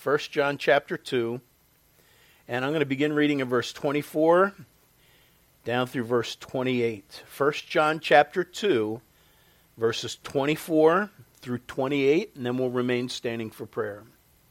1 John chapter 2, and I'm going to begin reading in verse 24 down through verse 28. 1 John chapter 2, verses 24 through 28, and then we'll remain standing for prayer.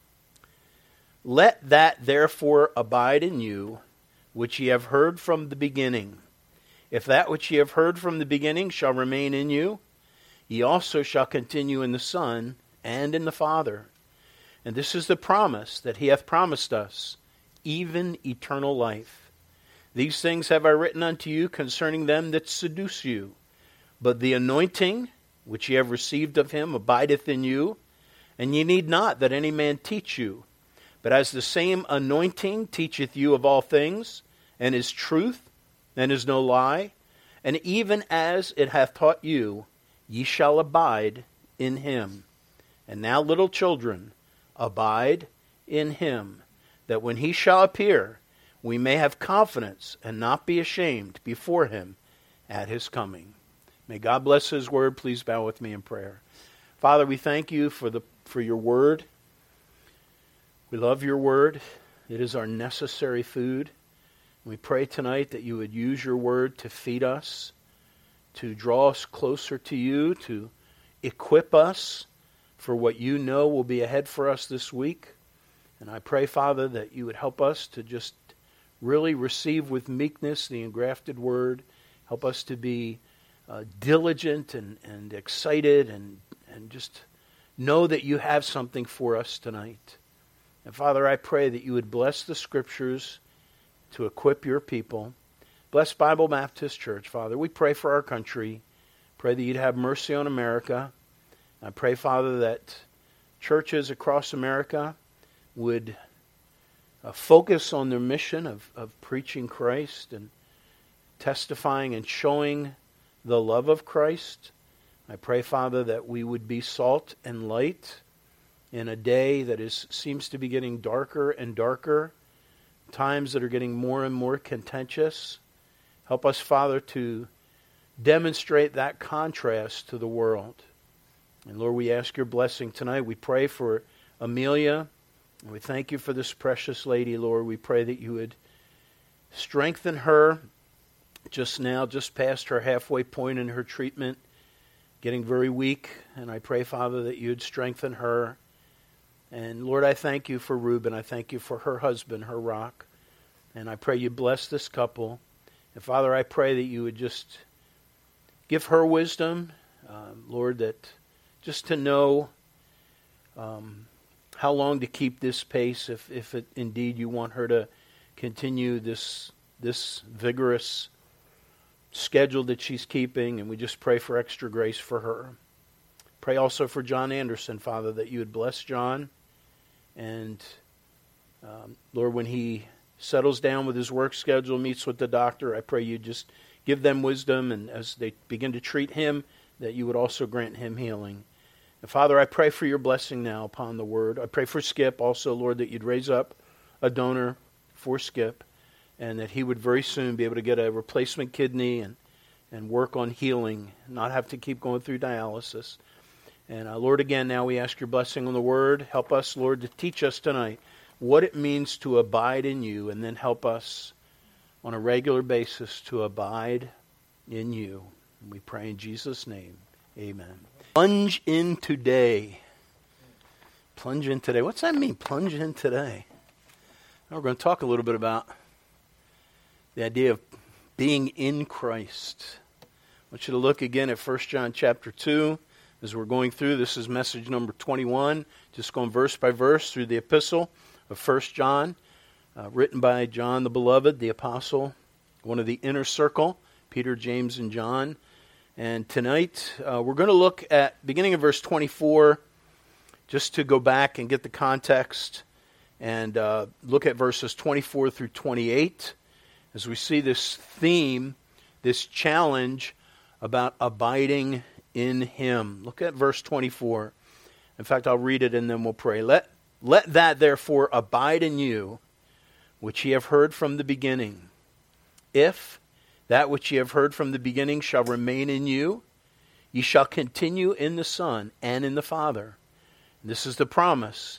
Let that therefore abide in you, which ye have heard from the beginning. If that which ye have heard from the beginning shall remain in you, ye also shall continue in the Son and in the Father. And this is the promise that he hath promised us, even eternal life. These things have I written unto you concerning them that seduce you. But the anointing which ye have received of him abideth in you, and ye need not that any man teach you. But as the same anointing teacheth you of all things, and is truth, and is no lie, and even as it hath taught you, ye shall abide in him. And now, little children, abide in him, that when he shall appear, we may have confidence and not be ashamed before him at his coming. May God bless his word. Please bow with me in prayer. Father, we thank you for your word. We love your word. It is our necessary food. We pray tonight that you would use your word to feed us, to draw us closer to you, to equip us for what you know will be ahead for us this week. And I pray, Father, that you would help us to just really receive with meekness the engrafted word. Help us to be diligent and excited and just know that you have something for us tonight. And Father, I pray that you would bless the scriptures to equip your people. Bless Bible Baptist Church, Father. We pray for our country. Pray that you'd have mercy on America. I pray, Father, that churches across America would focus on their mission of preaching Christ and testifying and showing the love of Christ. I pray, Father, that we would be salt and light in a day that seems to be getting darker and darker, times that are getting more and more contentious. Help us, Father, to demonstrate that contrast to the world. And Lord, we ask your blessing tonight. We pray for Amelia, and we thank you for this precious lady, Lord. We pray that you would strengthen her just now, just past her halfway point in her treatment, getting very weak. And I pray, Father, that you'd strengthen her. And Lord, I thank you for Reuben. I thank you for her husband, her rock. And I pray you bless this couple. And Father, I pray that you would just give her wisdom, Lord, that just to know how long to keep this pace, if it, indeed you want her to continue this vigorous schedule that she's keeping. And we just pray for extra grace for her. Pray also for John Anderson, Father, that you would bless John. And Lord, when he settles down with his work schedule, meets with the doctor, I pray you just give them wisdom, and as they begin to treat him, that you would also grant him healing. And Father, I pray for your blessing now upon the word. I pray for Skip also, Lord, that you'd raise up a donor for Skip, and that he would very soon be able to get a replacement kidney and work on healing, not have to keep going through dialysis. And Lord, again, now we ask your blessing on the word. Help us, Lord, to teach us tonight what it means to abide in you, and then help us on a regular basis to abide in you. And we pray in Jesus' name. Amen. Plunge in today. Plunge in today. What's that mean, plunge in today? Now we're going to talk a little bit about the idea of being in Christ. I want you to look again at 1 John chapter 2. As we're going through, this is message number 21, just going verse by verse through the epistle of 1 John, written by John the Beloved, the apostle, one of the inner circle, Peter, James, and John. And tonight, we're going to look at, beginning of verse 24, just to go back and get the context, and look at verses 24 through 28, as we see this theme, this challenge about abiding in him. Look at verse 24. In fact, I'll read it and then we'll pray. Let that therefore abide in you, which ye have heard from the beginning. If that which ye have heard from the beginning shall remain in you, ye shall continue in the Son and in the Father. And this is the promise,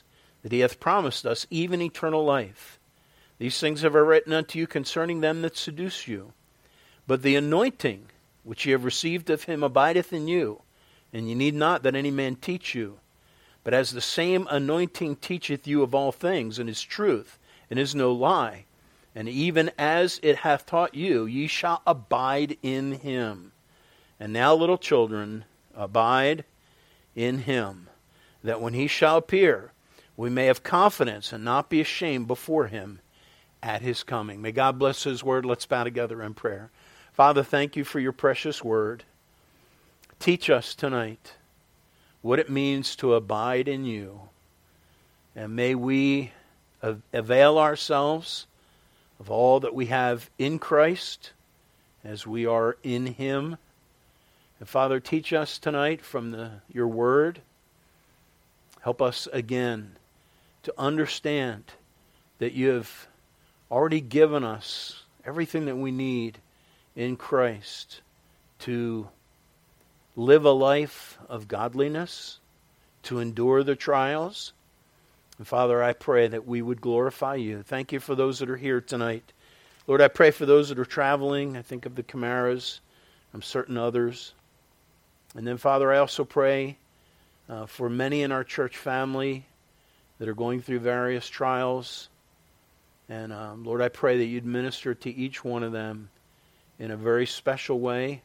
that he hath promised us, even eternal life. These things have I written unto you concerning them that seduce you. But the anointing which ye have received of him abideth in you, and ye need not that any man teach you. But as the same anointing teacheth you of all things, and is truth, and is no lie, and even as it hath taught you, ye shall abide in him. And now, little children, abide in him, that when he shall appear, we may have confidence and not be ashamed before him at his coming. May God bless his word. Let's bow together in prayer. Father, thank you for your precious word. Teach us tonight what it means to abide in you. And may we avail ourselves of all that we have in Christ as we are in him. And Father, teach us tonight from your word. Help us again to understand that you have already given us everything that we need in Christ to live a life of godliness, to endure the trials. And Father, I pray that we would glorify you. Thank you for those that are here tonight. Lord, I pray for those that are traveling. I think of the Camaras. I'm certain others. And then, Father, I also pray for many in our church family that are going through various trials. And Lord, I pray that you'd minister to each one of them in a very special way.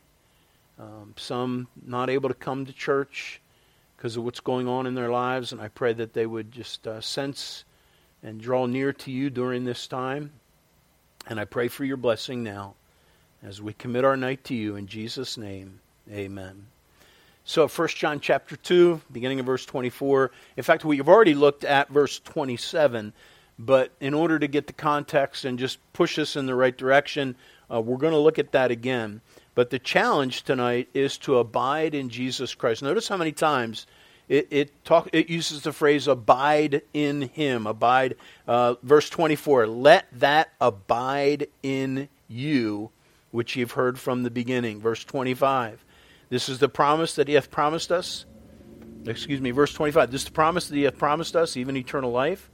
Some not able to come to church because of what's going on in their lives, and I pray that they would just sense and draw near to you during this time. And I pray for your blessing now as we commit our night to you. In Jesus' name, amen. So 1 John chapter 2, beginning of verse 24. In fact, we've already looked at verse 27, but in order to get the context and just push us in the right direction, we're going to look at that again. But the challenge tonight is to abide in Jesus Christ. Notice how many times it uses the phrase abide in him. Abide, verse 24, let that abide in you, which you've heard from the beginning. Verse 25, this is the promise that he hath promised us. Verse 25, this is the promise that he hath promised us, even eternal life.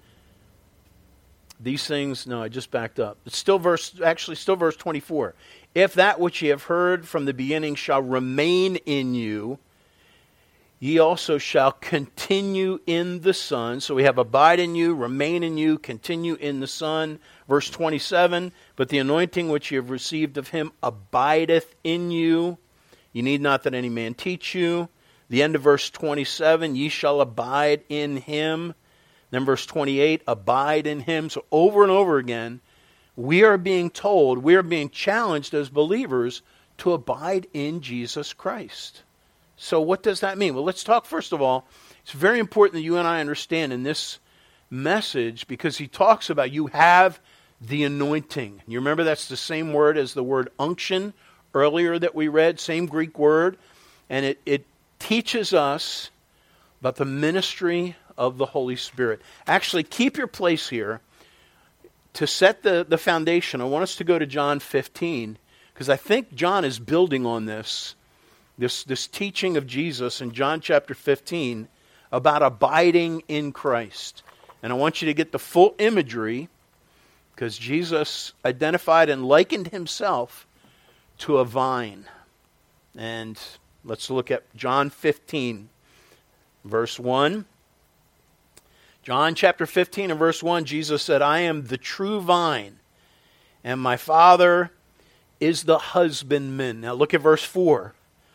These things, no, I just backed up. It's still verse 24. If that which ye have heard from the beginning shall remain in you, ye also shall continue in the Son. So we have abide in you, remain in you, continue in the Son. Verse 27, but the anointing which ye have received of him abideth in you. You need not that any man teach you. The end of verse 27, ye shall abide in him. Then verse 28, abide in him. So over and over again, we are being told, we are being challenged as believers to abide in Jesus Christ. So what does that mean? Well, let's talk first of all. It's very important that you and I understand in this message, because he talks about you have the anointing. You remember that's the same word as the word unction earlier that we read, same Greek word. And it teaches us about the ministry of the Holy Spirit. Actually, keep your place here. To set the foundation, I want us to go to John 15, because I think John is building on this teaching of Jesus in John chapter 15 about abiding in Christ. And I want you to get the full imagery, because Jesus identified and likened himself to a vine. And let's look at John 15, verse 1. John chapter 15 and verse 1, Jesus said, I am the true vine, and my Father is the husbandman. Now look at verse 4.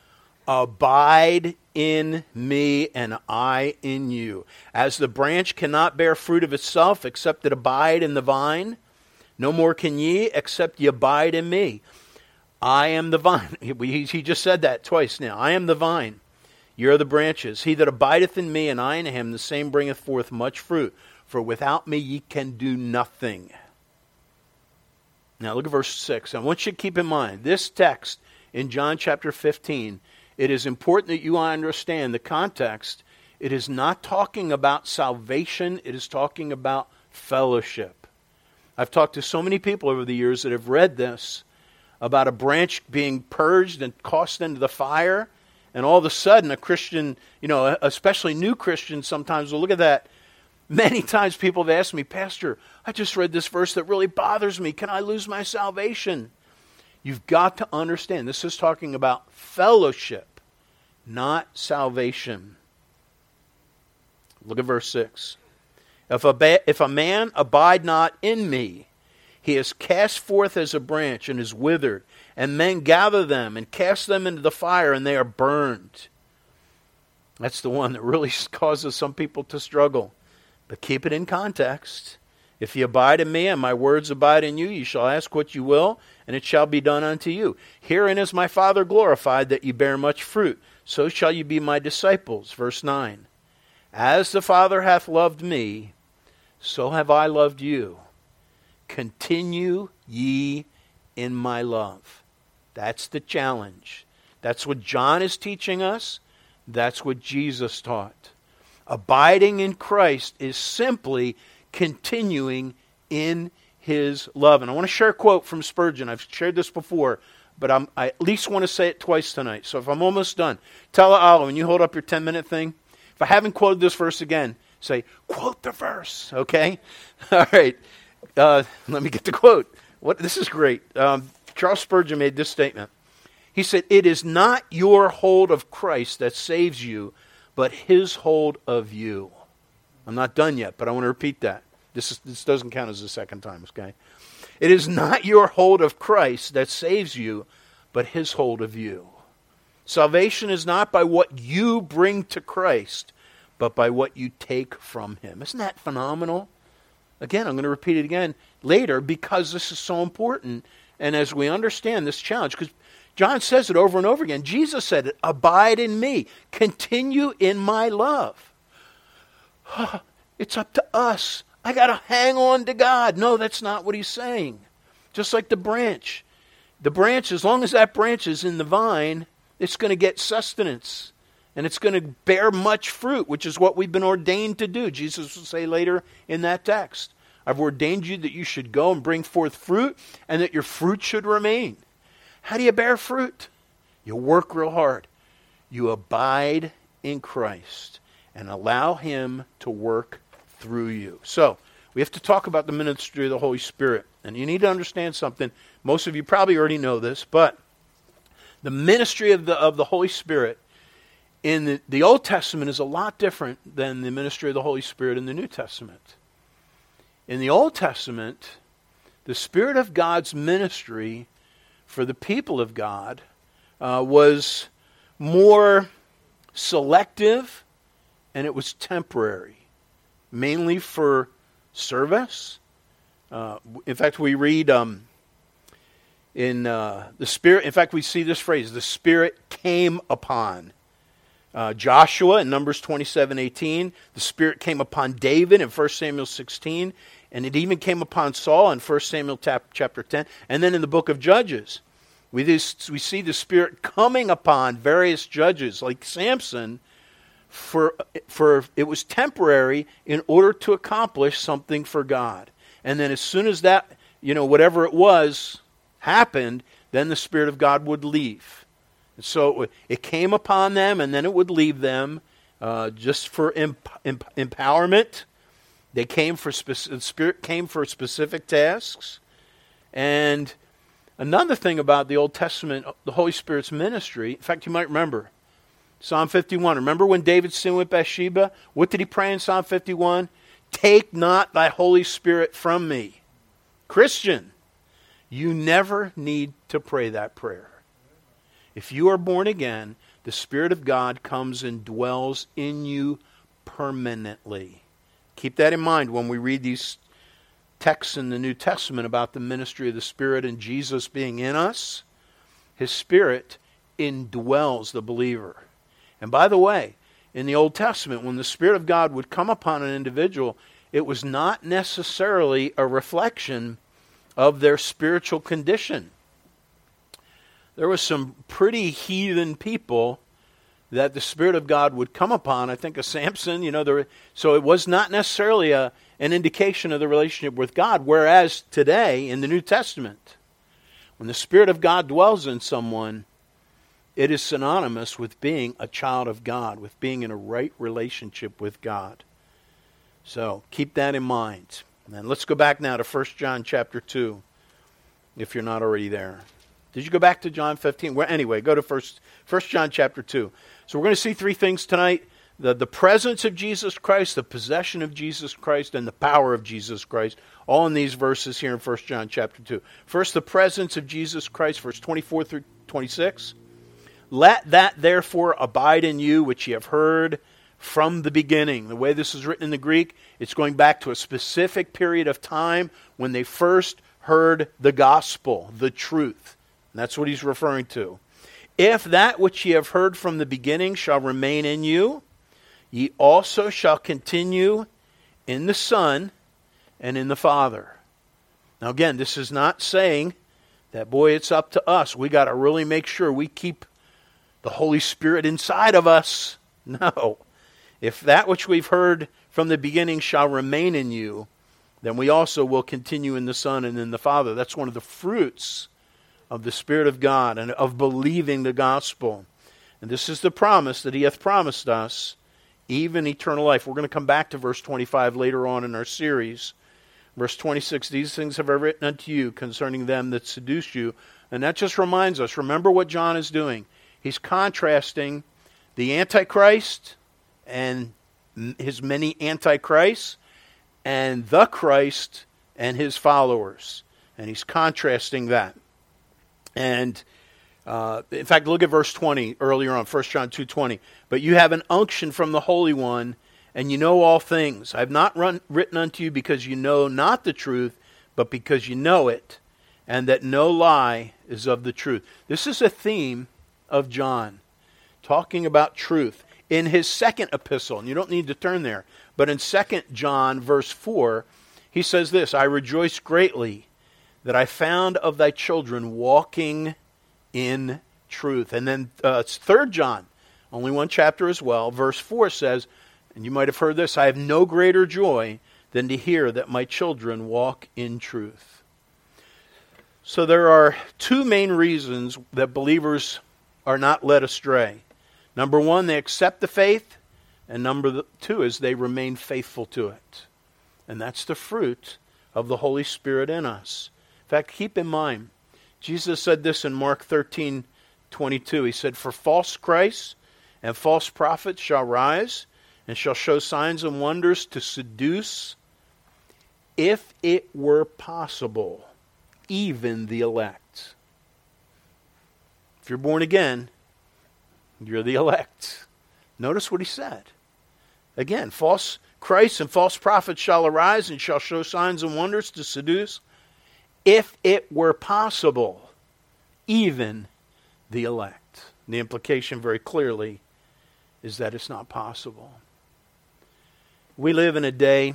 Abide in me, and I in you. As the branch cannot bear fruit of itself, except it abide in the vine, no more can ye, except ye abide in me. I am the vine. He just said that twice now. I am the vine. Ye are the branches. He that abideth in me, and I in him, the same bringeth forth much fruit. For without me ye can do nothing. Now look at verse 6. I want you to keep in mind, this text in John chapter 15, it is important that you understand the context. It is not talking about salvation. It is talking about fellowship. I've talked to so many people over the years that have read this about a branch being purged and cast into the fire. And all of a sudden, a Christian, especially new Christians sometimes will look at that Many times people have asked me, Pastor, I just read this verse that really bothers me. Can I lose my salvation? You've got to understand, this is talking about fellowship, not salvation. Look at verse 6. If a man abide not in me, he is cast forth as a branch and is withered, and men gather them and cast them into the fire, and they are burned. That's the one that really causes some people to struggle. But keep it in context. If you abide in me and my words abide in you, you shall ask what you will, and it shall be done unto you. Herein is my Father glorified, that ye bear much fruit. So shall you be my disciples. Verse 9. As the Father hath loved me, so have I loved you. Continue ye in my love. That's the challenge. That's what John is teaching us. That's what Jesus taught. Abiding in Christ is simply continuing in his love. And I want to share a quote from Spurgeon. I've shared this before, but I at least want to say it twice tonight. So if I'm almost done, tell Allah, when you hold up your 10-minute thing, if I haven't quoted this verse again, say, quote the verse, okay? All right. Let me get the quote. This is great. Charles Spurgeon made this statement. He said, it is not your hold of Christ that saves you, but his hold of you. I'm not done yet, but I want to repeat that. This doesn't count as the second time, okay? It is not your hold of Christ that saves you, but his hold of you. Salvation is not by what you bring to Christ, but by what you take from him. Isn't that phenomenal? Again, I'm going to repeat it again later because this is so important. And as we understand this challenge, because John says it over and over again. Jesus said it, abide in me. Continue in my love. It's up to us. I got to hang on to God. No, that's not what he's saying. Just like the branch. The branch, as long as that branch is in the vine, it's going to get sustenance. And it's going to bear much fruit, which is what we've been ordained to do. Jesus will say later in that text, I've ordained you that you should go and bring forth fruit, and that your fruit should remain. How do you bear fruit? You work real hard. You abide in Christ and allow him to work through you. So, we have to talk about the ministry of the Holy Spirit. And you need to understand something. Most of you probably already know this, but the ministry of the Holy Spirit in the Old Testament is a lot different than the ministry of the Holy Spirit in the New Testament. In the Old Testament, the Spirit of God's ministry for the people of God was more selective, and it was temporary, mainly for service. In fact, we read in the Spirit, in fact, we see this phrase, the Spirit came upon Joshua in Numbers 27:18. The Spirit came upon David in 1 Samuel 16. And it even came upon Saul in 1 Samuel chapter 10. And then in the book of Judges, we see the Spirit coming upon various judges like Samson for it was temporary in order to accomplish something for God. And then as soon as that, whatever it was, happened, then the Spirit of God would leave. And so it came upon them and then it would leave them just for empowerment. The Spirit came for specific tasks. And another thing about the Old Testament, the Holy Spirit's ministry, in fact, you might remember, Psalm 51. Remember when David sinned with Bathsheba? What did he pray in Psalm 51? Take not thy Holy Spirit from me. Christian, you never need to pray that prayer. If you are born again, the Spirit of God comes and dwells in you permanently. Keep that in mind when we read these texts in the New Testament about the ministry of the Spirit and Jesus being in us. His Spirit indwells the believer. And by the way, in the Old Testament, when the Spirit of God would come upon an individual, it was not necessarily a reflection of their spiritual condition. There was some pretty heathen people that the Spirit of God would come upon. I think of Samson, so it was not necessarily an indication of the relationship with God, whereas today, in the New Testament, when the Spirit of God dwells in someone, it is synonymous with being a child of God, with being in a right relationship with God. So keep that in mind. And let's go back now to 1 John chapter 2, if you're not already there. Did you go back to John 15? Well, anyway, go to 1 John chapter 2. So we're going to see three things tonight. The presence of Jesus Christ, the possession of Jesus Christ, and the power of Jesus Christ. All in these verses here in 1 John chapter 2. First, the presence of Jesus Christ, verse 24 through 26. Let that therefore abide in you which ye have heard from the beginning. The way this is written in the Greek, it's going back to a specific period of time when they first heard the gospel, the truth. And that's what he's referring to. If that which ye have heard from the beginning shall remain in you, ye also shall continue in the Son and in the Father. Now again, this is not saying that, boy, it's up to us. We got to really make sure we keep the Holy Spirit inside of us. No. If that which we've heard from the beginning shall remain in you, then we also will continue in the Son and in the Father. That's one of the fruits of the Spirit of God and of believing the gospel. And this is the promise that he hath promised us, even eternal life. We're going to come back to verse 25 later on in our series. Verse 26, these things have I written unto you concerning them that seduce you. And that just reminds us, remember what John is doing. He's contrasting the Antichrist and his many antichrists and the Christ and his followers. And he's contrasting that. And in fact, look at verse 20 earlier on, 1 John 2:20. But you have an unction from the Holy One, and you know all things. I have not written unto you because you know not the truth, but because you know it, and that no lie is of the truth. This is a theme of John, talking about truth. In his second epistle, and you don't need to turn there, but in 2 John verse 4, he says this, I rejoice greatly that I found of thy children walking in truth. And then 3 John, only one chapter as well, verse 4 says, and you might have heard this, I have no greater joy than to hear that my children walk in truth. So there are two main reasons that believers are not led astray. Number one, they accept the faith, and number two is they remain faithful to it. And that's the fruit of the Holy Spirit in us. In fact, keep in mind, Jesus said this in Mark 13:22. He said, for false Christs and false prophets shall rise, and shall show signs and wonders to seduce, if it were possible, even the elect. If you're born again, you're the elect. Notice what he said. Again, false Christs and false prophets shall arise and shall show signs and wonders to seduce, if it were possible, even the elect. And the implication very clearly is that it's not possible. We live in a day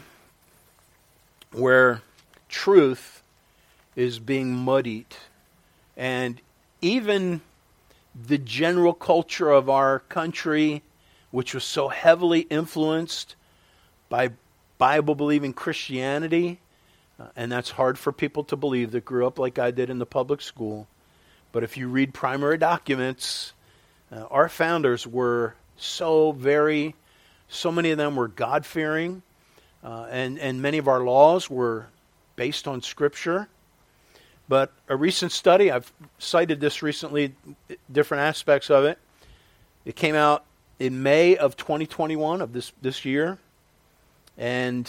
where truth is being muddied, and even the general culture of our country, which was so heavily influenced by Bible-believing Christianity, and that's hard for people to believe that grew up like I did in the public school. But if you read primary documents, our founders were so many of them were God-fearing, and many of our laws were based on Scripture. But a recent study, I've cited this recently, different aspects of it. It came out in May of 2021 of this year, and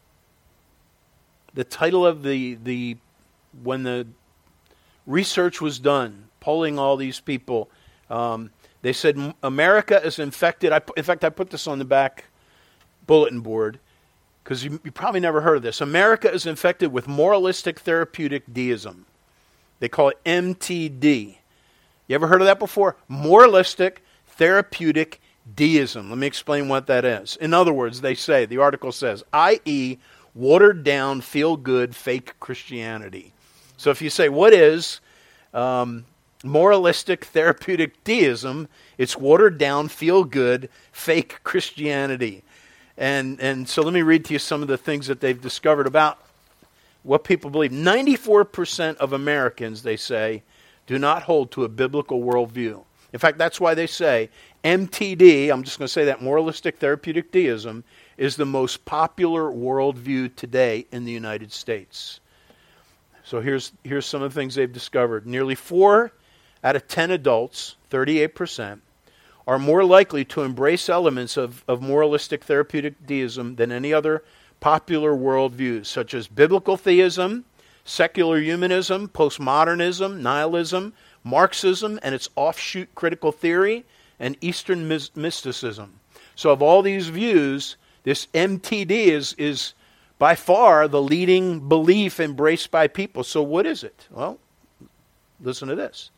the title of the when the research was done, polling all these people, they said America is infected. In fact, I put this on the back bulletin board because you probably never heard of this. America is infected with moralistic therapeutic deism. They call it MTD. You ever heard of that before? Moralistic therapeutic deism. Let me explain what that is. In other words, they say, the article says, i.e., watered down, feel good, fake Christianity. So if you say, what is moralistic therapeutic deism? It's watered down, feel good, fake Christianity. And so let me read to you some of the things that they've discovered about what people believe. 94% of Americans, they say, do not hold to a biblical worldview. In fact, that's why they say MTD, I'm just going to say that, moralistic therapeutic deism, is the most popular worldview today in the United States. So here's some of the things they've discovered. Nearly 4 out of 10 adults, 38%, are more likely to embrace elements of moralistic therapeutic deism than any other popular worldviews, such as biblical theism, secular humanism, postmodernism, nihilism, Marxism and its offshoot critical theory, and Eastern mysticism. So of all these views, this MTD is by far the leading belief embraced by people. So what is it? Well, listen to this.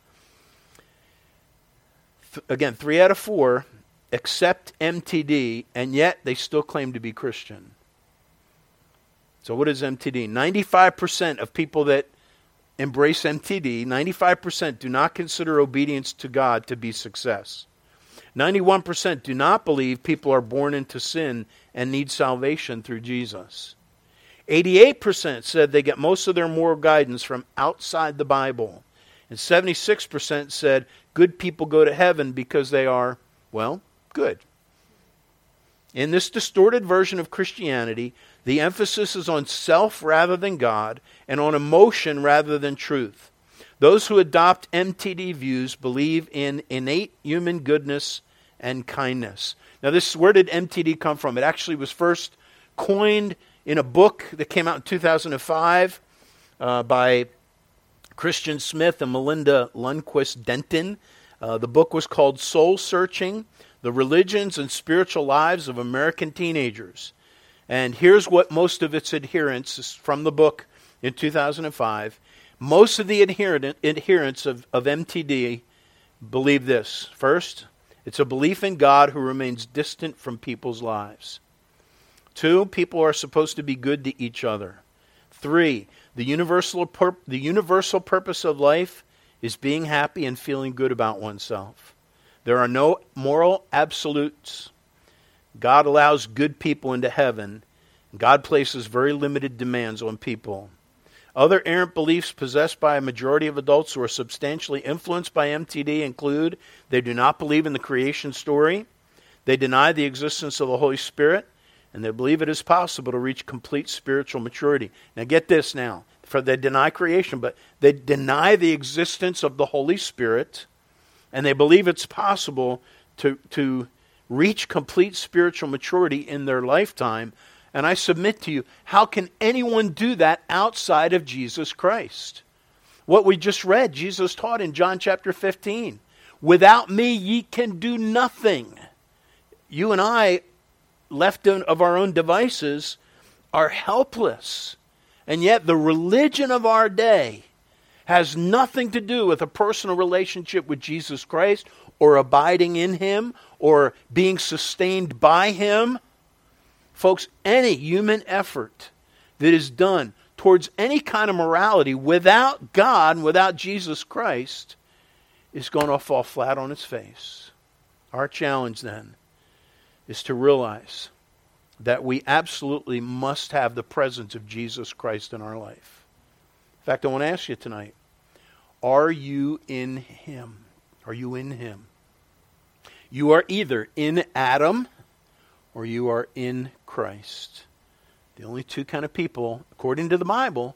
Again, 3 out of 4 accept MTD, and yet they still claim to be Christian. So what is MTD? 95% of people that embrace MTD, 95% do not consider obedience to God to be success. 91% do not believe people are born into sin and need salvation through Jesus. 88% said they get most of their moral guidance from outside the Bible. And 76% said good people go to heaven because they are, well, good. In this distorted version of Christianity, the emphasis is on self rather than God and on emotion rather than truth. Those who adopt MTD views believe in innate human goodness and kindness. Now, where did MTD come from? It actually was first coined in a book that came out in 2005 by Christian Smith and Melinda Lundquist Denton. The book was called Soul Searching: The Religions and Spiritual Lives of American Teenagers. And here's what most of its adherents, is from the book in 2005, most of the adherents of MTD believe this. First, it's a belief in God who remains distant from people's lives. 2, people are supposed to be good to each other. 3, the universal purpose of life is being happy and feeling good about oneself. There are no moral absolutes. God allows good people into heaven. God places very limited demands on people. Other errant beliefs possessed by a majority of adults who are substantially influenced by MTD include: they do not believe in the creation story, they deny the existence of the Holy Spirit, and they believe it is possible to reach complete spiritual maturity. Now get this now. They deny creation, but they deny the existence of the Holy Spirit, and they believe it's possible to reach complete spiritual maturity in their lifetime. And I submit to you, how can anyone do that outside of Jesus Christ? What we just read, Jesus taught in John chapter 15. Without me, ye can do nothing. You and I, left of our own devices, are helpless. And yet the religion of our day has nothing to do with a personal relationship with Jesus Christ, or abiding in Him, or being sustained by Him. Folks, any human effort that is done towards any kind of morality without God and without Jesus Christ is going to fall flat on its face. Our challenge then is to realize that we absolutely must have the presence of Jesus Christ in our life. In fact, I want to ask you tonight, are you in Him? Are you in Him? You are either in Adam or you are in Christ. The only two kind of people, according to the Bible.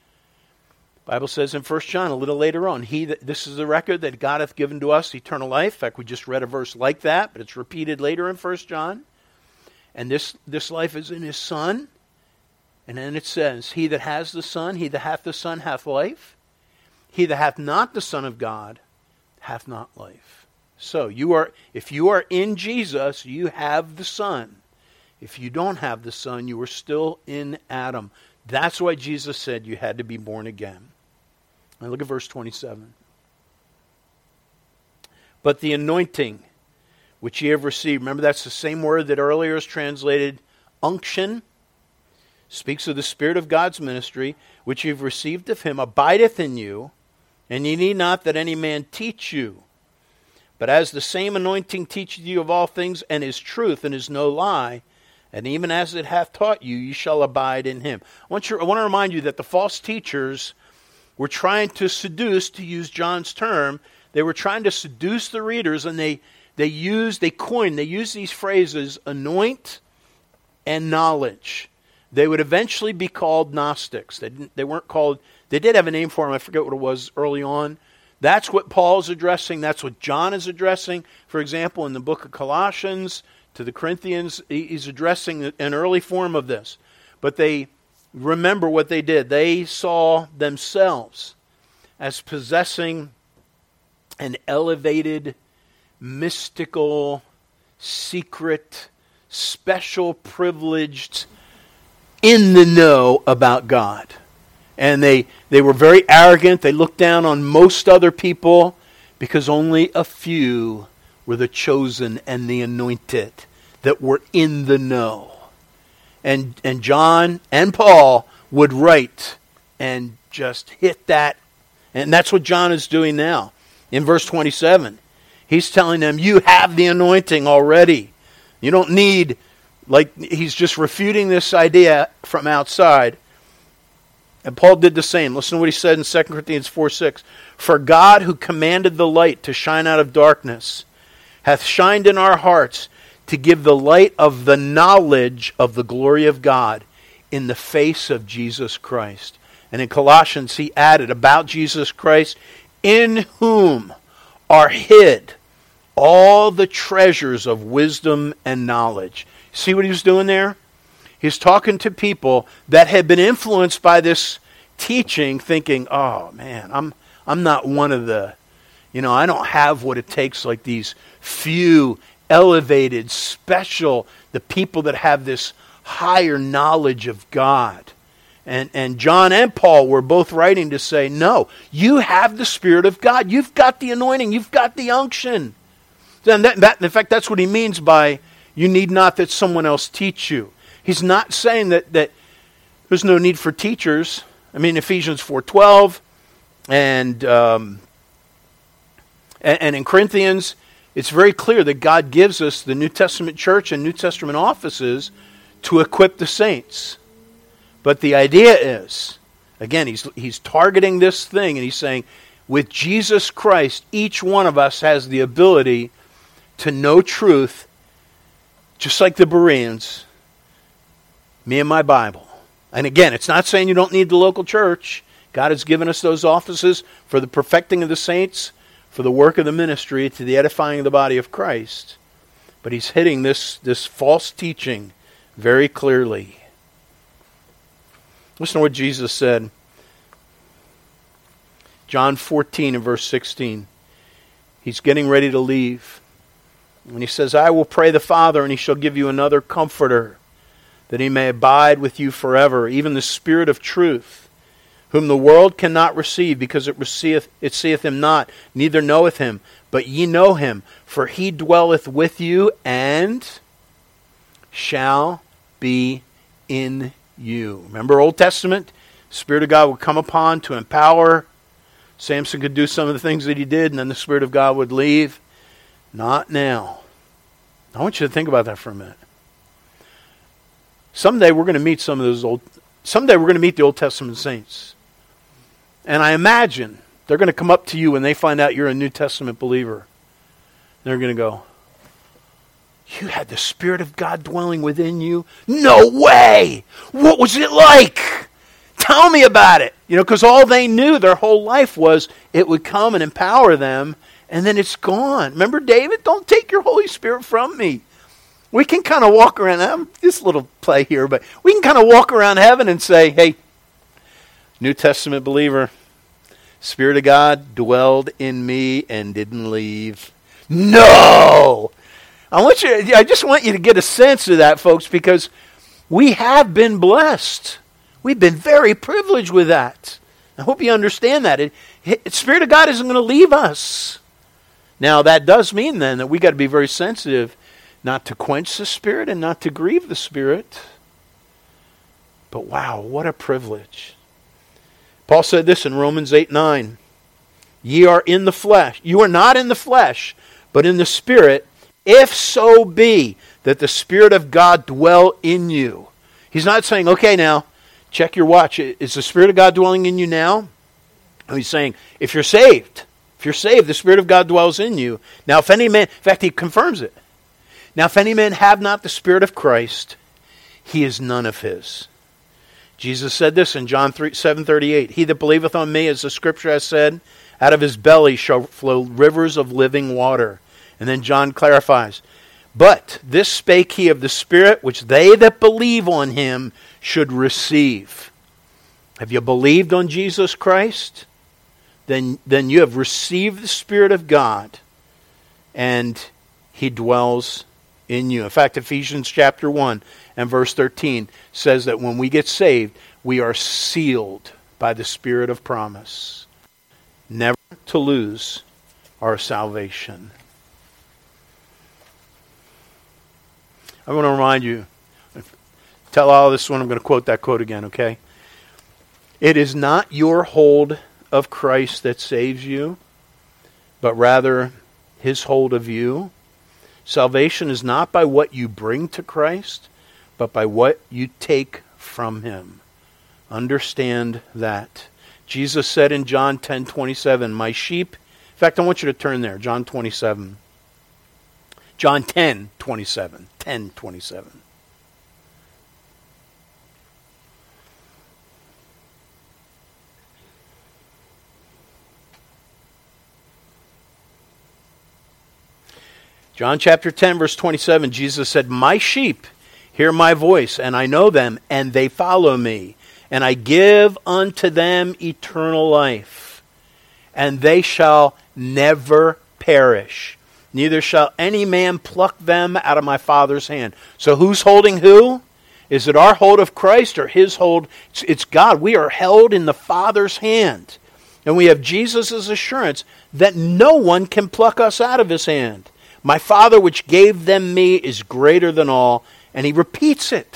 The Bible says in 1 John, a little later on, this is the record that God hath given to us, eternal life. In fact, we just read a verse like that, but it's repeated later in 1 John. And this life is in His Son. And then it says, he that has the Son, he that hath the Son hath life. He that hath not the Son of God hath not life. So if you are in Jesus, you have the Son. If you don't have the Son, you are still in Adam. That's why Jesus said you had to be born again. Now look at verse 27. But the anointing which ye have received, remember that's the same word that earlier is translated unction, speaks of the Spirit of God's ministry, which ye have received of Him, abideth in you, and ye need not that any man teach you. But as the same anointing teacheth you of all things, and is truth, and is no lie, and even as it hath taught you, ye shall abide in Him. I want to remind you that the false teachers were trying to seduce, to use John's term, they were trying to seduce the readers, and they use these phrases, anoint, and knowledge. They would eventually be called Gnostics. They weren't called, they did have a name for them, I forget what it was early on. That's what Paul's addressing. That's what John is addressing. For example, in the book of Colossians to the Corinthians, he's addressing an early form of this. But they remember what they did. They saw themselves as possessing an elevated, mystical, secret, special, privileged, in the know about God. And they were very arrogant. They looked down on most other people because only a few were the chosen and the anointed that were in the know. And John and Paul would write and just hit that. And that's what John is doing now. In verse 27, he's telling them, you have the anointing already. You don't need, like, he's just refuting this idea from outside. And Paul did the same. Listen to what he said in 2 Corinthians 4:6. For God, who commanded the light to shine out of darkness, hath shined in our hearts to give the light of the knowledge of the glory of God in the face of Jesus Christ. And in Colossians, he added about Jesus Christ, in whom are hid all the treasures of wisdom and knowledge. See what he was doing there? He's talking to people that had been influenced by this teaching, thinking, oh man, I'm not one of the, I don't have what it takes like these few elevated, special, the people that have this higher knowledge of God. And John and Paul were both writing to say, no, you have the Spirit of God. You've got the anointing. You've got the unction. And in fact, that's what he means by, you need not that someone else teach you. He's not saying that there's no need for teachers. I mean, Ephesians 4:12 and in Corinthians, it's very clear that God gives us the New Testament church and New Testament offices to equip the saints. But the idea is, again, he's targeting this thing, and he's saying, with Jesus Christ, each one of us has the ability to know truth, just like the Bereans, me and my Bible. And again, it's not saying you don't need the local church. God has given us those offices for the perfecting of the saints, for the work of the ministry, to the edifying of the body of Christ. But he's hitting this false teaching very clearly. Listen to what Jesus said. John 14 and verse 16. He's getting ready to leave. And he says, I will pray the Father, and he shall give you another comforter, that he may abide with you forever, even the Spirit of truth, whom the world cannot receive, because it seeth him not, neither knoweth him. But ye know him, for he dwelleth with you, and shall be in you. Remember Old Testament? The Spirit of God would come upon to empower. Samson could do some of the things that he did, and then the Spirit of God would leave. Not now. I want you to think about that for a minute. Someday we're going to meet someday we're going to meet the Old Testament saints. And I imagine they're going to come up to you when they find out you're a New Testament believer. They're going to go, you had the Spirit of God dwelling within you? No way! What was it like? Tell me about it. Because all they knew their whole life was it would come and empower them, and then it's gone. Remember David? Don't take your Holy Spirit from me. We can kind of walk around, this little play here, but we can kind of walk around heaven and say, hey, New Testament believer, Spirit of God dwelled in me and didn't leave. No! I just want you to get a sense of that, folks, because we have been blessed. We've been very privileged with that. I hope you understand that. The Spirit of God isn't going to leave us. Now, that does mean then that we got to be very sensitive not to quench the Spirit and not to grieve the Spirit. But wow, what a privilege. Paul said this in Romans 8:9. Ye are in the flesh. You are not in the flesh, but in the Spirit, if so be that the Spirit of God dwell in you. He's not saying, okay, now, check your watch. Is the Spirit of God dwelling in you now? No, he's saying, if you're saved, the Spirit of God dwells in you. Now, if any man, in fact, he confirms it. Now, if any man have not the Spirit of Christ, he is none of his. Jesus said this in John 7:38. He that believeth on me, as the scripture has said, out of his belly shall flow rivers of living water. And then John clarifies, but this spake he of the Spirit, which they that believe on him should receive. Have you believed on Jesus Christ? Then you have received the Spirit of God, and he dwells in you. In fact, Ephesians chapter 1 and verse 13 says that when we get saved, we are sealed by the Spirit of promise, never to lose our salvation. I want to remind you, tell all this when I'm going to quote that quote again, okay? It is not your hold of Christ that saves you, but rather his hold of you. Salvation is not by what you bring to Christ, but by what you take from him. Understand that. Jesus said in John 10:27, my sheep, in fact, I want you to turn there, John 27. John 10:27. 10:27. John chapter 10, verse 27, Jesus said, my sheep hear my voice, and I know them, and they follow me. And I give unto them eternal life, and they shall never perish. Neither shall any man pluck them out of my Father's hand. So who's holding who? Is it our hold of Christ or his hold? It's God. We are held in the Father's hand. And we have Jesus' assurance that no one can pluck us out of his hand. My Father which gave them me is greater than all. And he repeats it.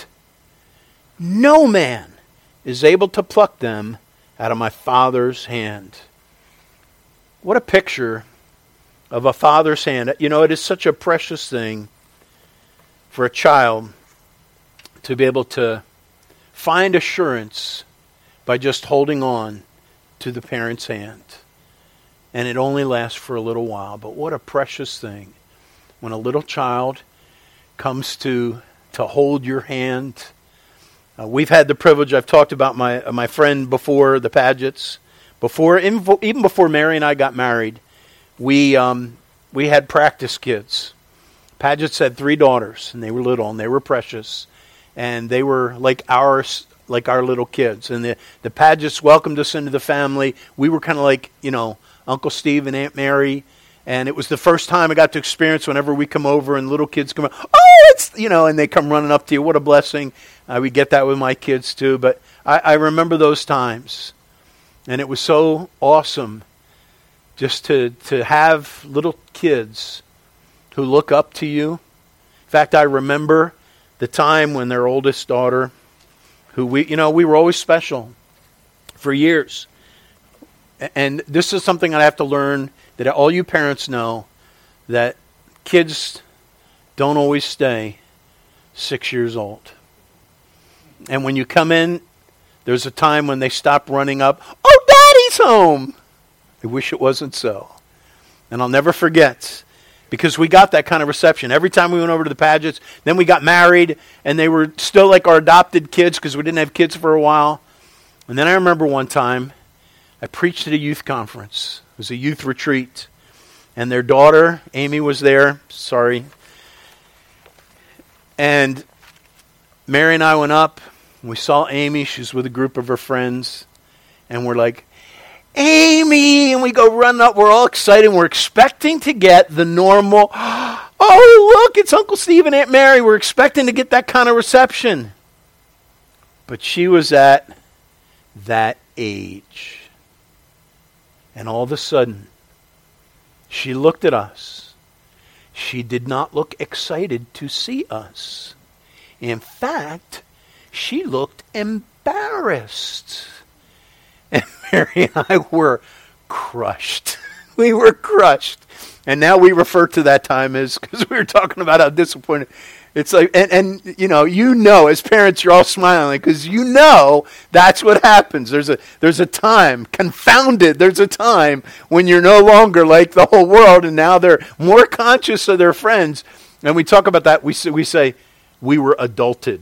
No man is able to pluck them out of my Father's hand. What a picture of a father's hand. You know, it is such a precious thing for a child to be able to find assurance by just holding on to the parent's hand. And it only lasts for a little while. But what a precious thing when a little child comes to hold your hand. We've had the privilege, I've talked about my friend before, the Pagets. Even before Mary and I got married, we had practice kids. Pagets had 3 daughters, and they were little, and they were precious. And they were like our little kids. And the Pagets welcomed us into the family. We were kind of like, Uncle Steve and Aunt Mary. And it was the first time I got to experience whenever we come over and little kids come, it's, and they come running up to you. What a blessing. We get that with my kids too. But I remember those times. And it was so awesome just to have little kids who look up to you. In fact, I remember the time when their oldest daughter, who we were always special for years. And this is something I have to learn, that all you parents know, that kids don't always stay 6 years old. And when you come in, there's a time when they stop running up, oh, Daddy's home! I wish it wasn't so. And I'll never forget, because we got that kind of reception. Every time we went over to the Pagets, then we got married, and they were still like our adopted kids, because we didn't have kids for a while. And then I remember one time, I preached at a youth conference. It was a youth retreat. And their daughter, Amy, was there. Sorry. And Mary and I went up. We saw Amy. She was with a group of her friends. And we're like, Amy! And we go running up. We're all excited. We're expecting to get the normal, oh, look, it's Uncle Steve and Aunt Mary. We're expecting to get that kind of reception. But she was at that age. And all of a sudden, she looked at us. She did not look excited to see us. In fact, she looked embarrassed. And Mary and I were crushed. We were crushed. And now we refer to that time as, because we were talking about how disappointed. It's like, and as parents, you're all smiling because that's what happens. There's a time, confounded, there's a time when you're no longer like the whole world, and now they're more conscious of their friends. And we talk about that. We say we were adulted.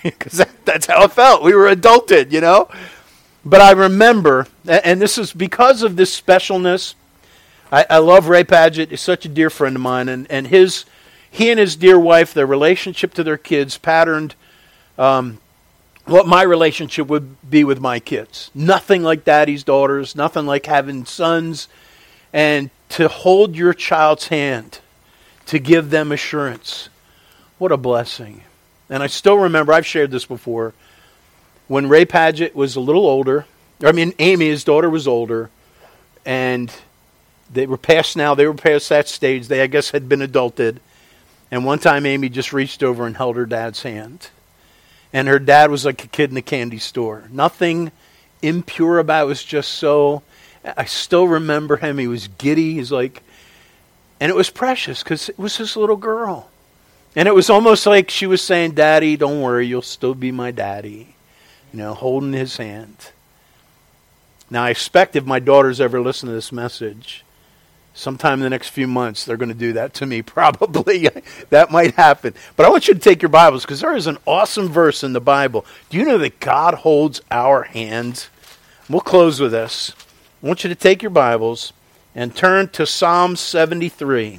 because that's how it felt. We were adulted, you know. But I remember, and this is because of this specialness. I love Ray Padgett. He's such a dear friend of mine, and he and his dear wife, their relationship to their kids patterned what my relationship would be with my kids. Nothing like daddy's daughters, nothing like having sons, and to hold your child's hand, to give them assurance. What a blessing. And I still remember, I've shared this before, when Ray Padgett was a little older, Amy, his daughter, was older, and they were past that stage. They, I guess, had been adulted. And one time Amy just reached over and held her dad's hand. And her dad was like a kid in a candy store. Nothing impure about it. It was just so... I still remember him. He was giddy. He's like... And it was precious because it was his little girl. And it was almost like she was saying, Daddy, don't worry, you'll still be my daddy. You know, holding his hand. Now, I expect if my daughters ever listen to this message, sometime in the next few months, they're going to do that to me, probably. That might happen. But I want you to take your Bibles, because there is an awesome verse in the Bible. Do you know that God holds our hand? We'll close with this. I want you to take your Bibles and turn to Psalm 73.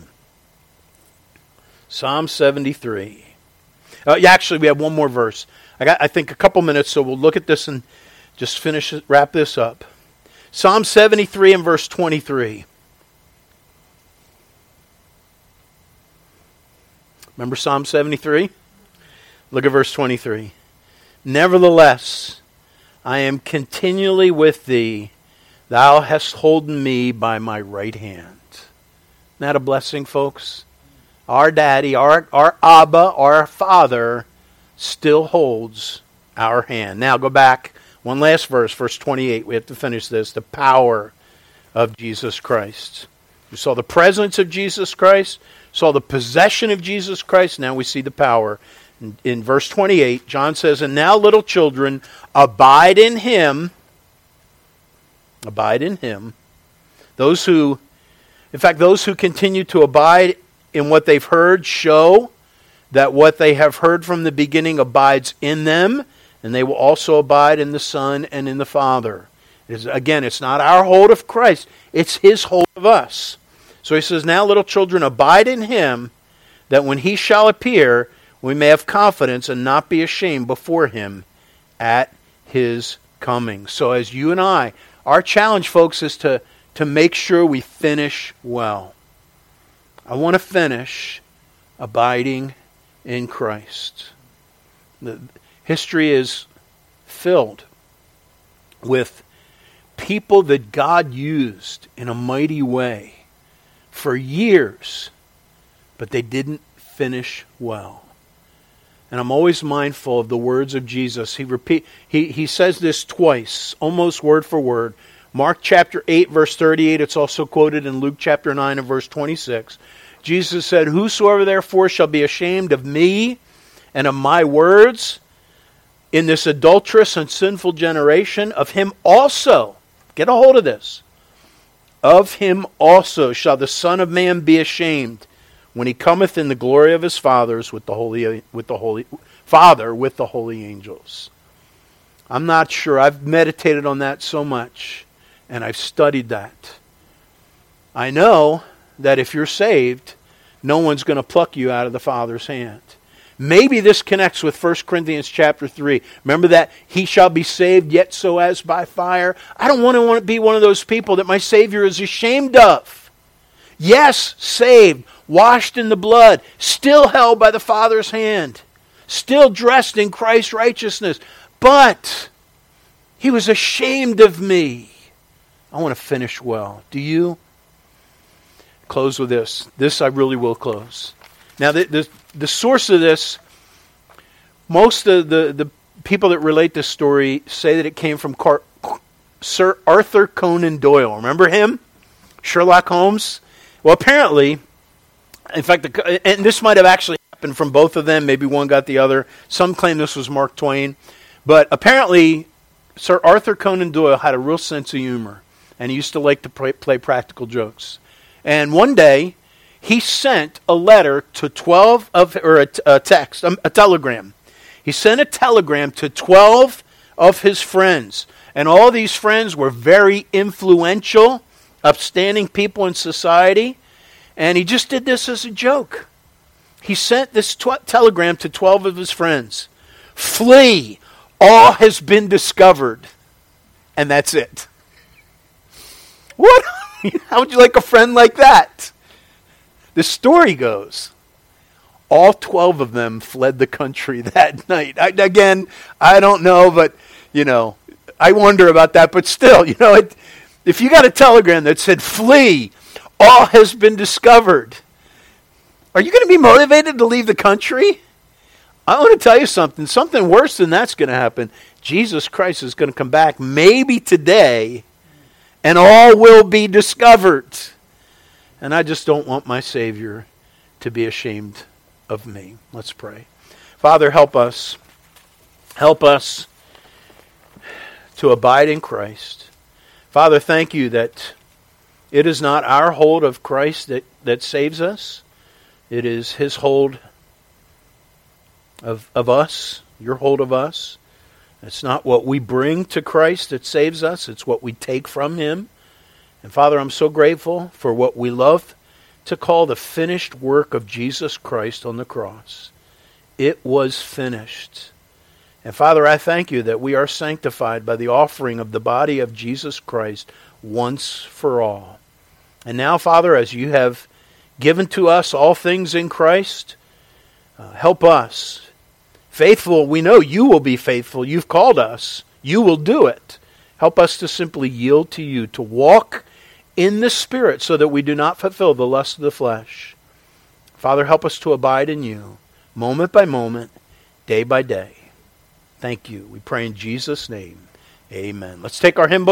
Psalm 73. Actually, we have one more verse. I think a couple minutes, so we'll look at this and just wrap this up. Psalm 73 and verse 23. Remember Psalm 73? Look at verse 23. Nevertheless, I am continually with thee. Thou hast holden me by my right hand. Isn't that a blessing, folks? Our daddy, our Abba, our Father, still holds our hand. Now go back. One last verse, verse 28. We have to finish this. The power of Jesus Christ. We saw the presence of Jesus Christ. Saw the possession of Jesus Christ. Now we see the power. In verse 28, John says, And now, little children, abide in him. Abide in him. Those who continue to abide in what they've heard show that what they have heard from the beginning abides in them, and they will also abide in the Son and in the Father. Again, it's not our hold of Christ, it's his hold of us. So he says, Now, little children, abide in him, that when he shall appear, we may have confidence and not be ashamed before him at his coming. So as you and I, our challenge, folks, is to make sure we finish well. I want to finish abiding in Christ. The history is filled with people that God used in a mighty way for years, but they didn't finish well. And I'm always mindful of the words of Jesus. He says this twice, almost word for word. Mark chapter 8, verse 38. It's also quoted in Luke chapter 9 and verse 26. Jesus said, Whosoever therefore shall be ashamed of me and of my words in this adulterous and sinful generation, of him also, get a hold of this, of him also shall the Son of Man be ashamed when he cometh in the glory of his fathers with the holy angels. I'm not sure. I've meditated on that so much, and I've studied that. I know that if you're saved, no one's going to pluck you out of the Father's hand. Maybe this connects with 1 Corinthians chapter 3. Remember that he shall be saved yet so as by fire. I don't want to be one of those people that my Savior is ashamed of. Yes, saved, washed in the blood, still held by the Father's hand, still dressed in Christ's righteousness. But he was ashamed of me. I want to finish well. Do you? Close with this. This I really will close. Now, the source of this, most of the people that relate this story say that it came from Sir Arthur Conan Doyle. Remember him? Sherlock Holmes? Well, apparently, in fact, and this might have actually happened from both of them. Maybe one got the other. Some claim this was Mark Twain. But apparently, Sir Arthur Conan Doyle had a real sense of humor. And he used to like to play practical jokes. And one day, he sent a letter to a telegram. He sent a telegram to 12 of his friends. And all these friends were very influential, upstanding people in society. And he just did this as a joke. He sent this telegram to 12 of his friends. Flee! All has been discovered. And that's it. What? How would you like a friend like that? The story goes, all 12 of them fled the country that night. I don't know, but, I wonder about that. But still, if you got a telegram that said, flee, all has been discovered, are you going to be motivated to leave the country? I want to tell you something. Something worse than that's going to happen. Jesus Christ is going to come back maybe today, and all will be discovered. And I just don't want my Savior to be ashamed of me. Let's pray. Father, help us. Help us to abide in Christ. Father, thank you that it is not our hold of Christ that saves us. It is his hold of us, your hold of us. It's not what we bring to Christ that saves us. It's what we take from him. And Father, I'm so grateful for what we love to call the finished work of Jesus Christ on the cross. It was finished. And Father, I thank you that we are sanctified by the offering of the body of Jesus Christ once for all. And now, Father, as you have given to us all things in Christ, help us. Faithful, we know you will be faithful. You've called us. You will do it. Help us to simply yield to you, to walk in the Spirit so that we do not fulfill the lust of the flesh. Father, help us to abide in you, moment by moment, day by day. Thank you. We pray in Jesus' name. Amen. Let's take our hymn book.